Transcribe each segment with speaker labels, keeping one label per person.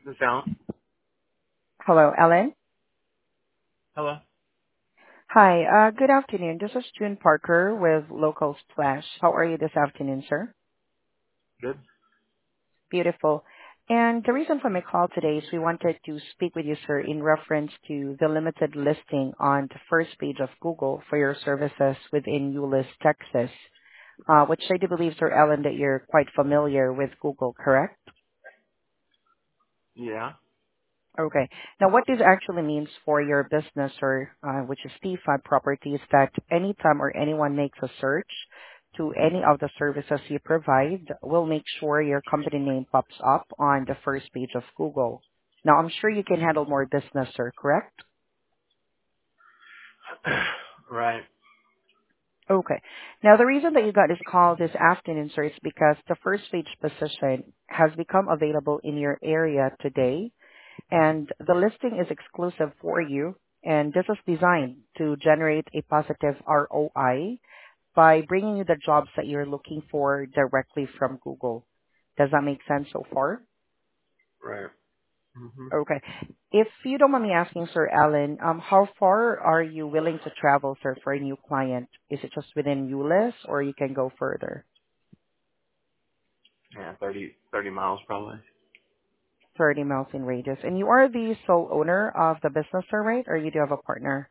Speaker 1: This is Alan.
Speaker 2: Hello, Ellen.
Speaker 1: Hello.
Speaker 2: Hi, good afternoon. This is June Parker with Local Splash. How are you this afternoon, sir?
Speaker 1: Good.
Speaker 2: Beautiful. And the reason for my call today is we wanted to speak with you, sir, in reference to the limited listing on the first page of Google for your services within Euless, Texas, which I do believe, sir, Ellen, that you're quite familiar with Google, correct?
Speaker 1: Yeah.
Speaker 2: Okay. Now, what this actually means for your business or which is T5 properties, that anytime or anyone makes a search to any of the services you provide, we'll make sure your company name pops up on the first page of Google. Now, I'm sure you can handle more business, sir, correct?
Speaker 1: Right.
Speaker 2: Okay. Now, the reason that you got this call this afternoon, sir, is because the first page position has become available in your area today, and the listing is exclusive for you, and this is designed to generate a positive ROI by bringing you the jobs that you're looking for directly from Google. Does that make sense so far?
Speaker 1: Right. hmm
Speaker 2: Okay. If you don't mind me asking, Sir Alan, how far are you willing to travel, sir, for a new client? Is it just within ULIS or you can go further?
Speaker 1: Yeah, 30 miles probably.
Speaker 2: 30 miles in radius. And you are the sole owner of the business, sir, right? Or you do have a partner?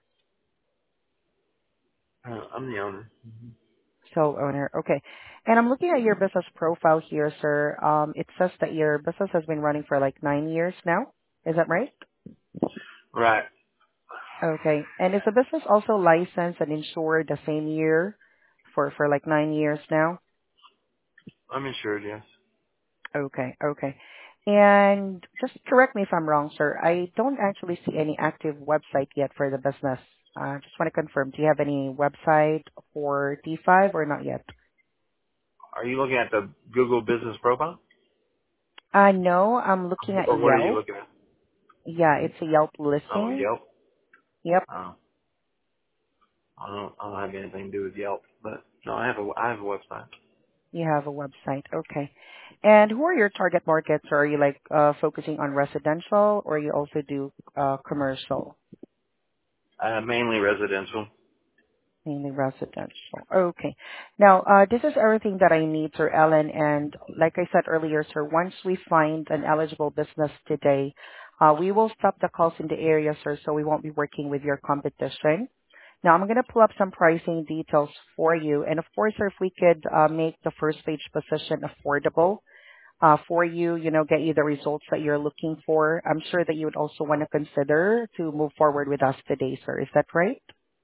Speaker 1: I'm the owner.
Speaker 2: Sole owner. Okay. And I'm looking at your business profile here, sir. It says that your business has been running for like 9 years now. Is that right?
Speaker 1: Right.
Speaker 2: Okay. And is the business also licensed and insured the same year for like 9 years now?
Speaker 1: I'm insured, yes.
Speaker 2: Okay. Okay. And just correct me if I'm wrong, sir. I don't actually see any active website yet for the business. Just want to confirm. Do you have any website for T5 or not yet?
Speaker 1: Are you looking at the Google business profile?
Speaker 2: No, I'm looking at
Speaker 1: Or what are you
Speaker 2: Yelp.
Speaker 1: looking at?
Speaker 2: Yeah, it's a Yelp
Speaker 1: Oh,
Speaker 2: listing.
Speaker 1: Yelp.
Speaker 2: Yep.
Speaker 1: Oh, I don't have anything to do with Yelp, but no, I have a website.
Speaker 2: You have a website. Okay. And who are your target markets? Are you like focusing on residential or you also do commercial?
Speaker 1: Mainly residential.
Speaker 2: Mainly residential. Okay. Now, this is everything that I need, Sir Ellen. And like I said earlier, sir, once we find an eligible business today, we will stop the calls in the area, sir, so we won't be working with your competition. Now, I'm going to pull up some pricing details for you. And of course, sir, if we could make the first page position affordable for you, get you the results that you're looking for, I'm sure that you would also want to consider to move forward with us today, sir. Is that right?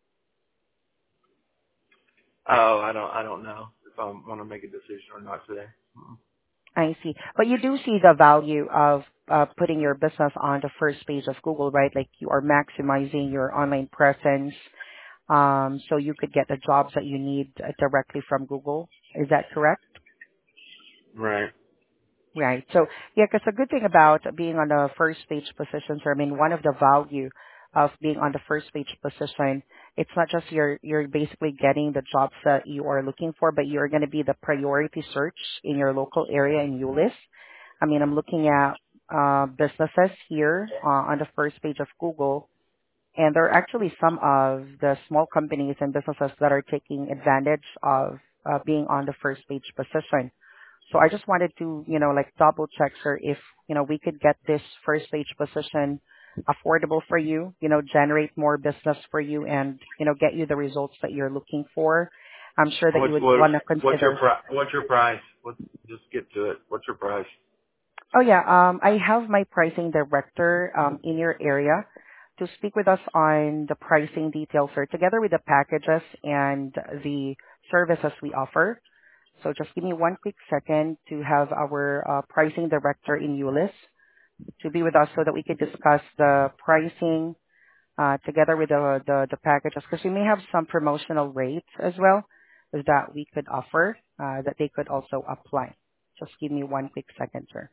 Speaker 1: Oh, I don't know if I want to make a decision or not today.
Speaker 2: I see. But you do see the value of putting your business on the first page of Google, right? Like you are maximizing your online presence, so you could get the jobs that you need directly from Google. Is that correct?
Speaker 1: Right.
Speaker 2: Right. So yeah, because the good thing about being on the first page positions, I mean, one of the value of being on the first page position, it's not just you're basically getting the jobs that you are looking for, but you're going to be the priority search in your local area in ULIS. I mean, I'm looking at businesses here on the first page of Google, and there are actually some of the small companies and businesses that are taking advantage of being on the first page position. So I just wanted to, like double check, sir, if, we could get this first page position affordable for you, generate more business for you and, get you the results that you're looking for. I'm sure that you
Speaker 1: What's
Speaker 2: would
Speaker 1: what?
Speaker 2: want to
Speaker 1: What's your
Speaker 2: consider.
Speaker 1: What's your price? Just get to it. What's your price?
Speaker 2: Oh yeah, I have my pricing director in your area to speak with us on the pricing details, sir, together with the packages and the services we offer. So just give me one quick second to have our pricing director in ULIS to be with us so that we could discuss the pricing together with the packages, because we may have some promotional rates as well that we could offer that they could also apply. Just give me one quick second, sir.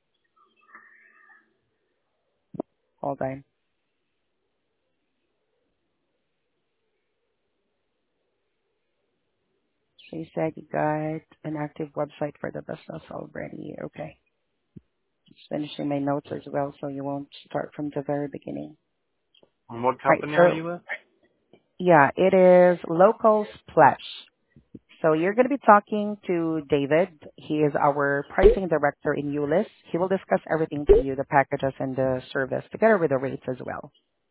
Speaker 2: Hold on. She said you got an active website for the business already. Okay. Just finishing my notes as well, so you won't start from the very beginning.
Speaker 1: And what
Speaker 2: Right.
Speaker 1: company are
Speaker 2: So
Speaker 1: you with?
Speaker 2: yeah, it is Locals Pledge. So you're going to be talking to David. He is our pricing director in ULIS. He will discuss everything to you, the packages and the service, together with the rates as well.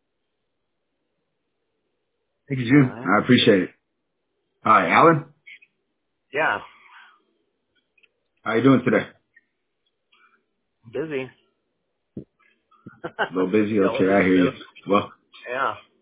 Speaker 3: Thank you,
Speaker 1: All
Speaker 3: June.
Speaker 1: right.
Speaker 3: I appreciate it. All right, Alan,
Speaker 1: Yeah.
Speaker 3: how you doing today?
Speaker 1: Busy.
Speaker 3: A little busy.
Speaker 1: Yeah,
Speaker 3: Okay,
Speaker 1: always
Speaker 3: I hear you.
Speaker 1: busy.
Speaker 3: Well,
Speaker 1: Yeah.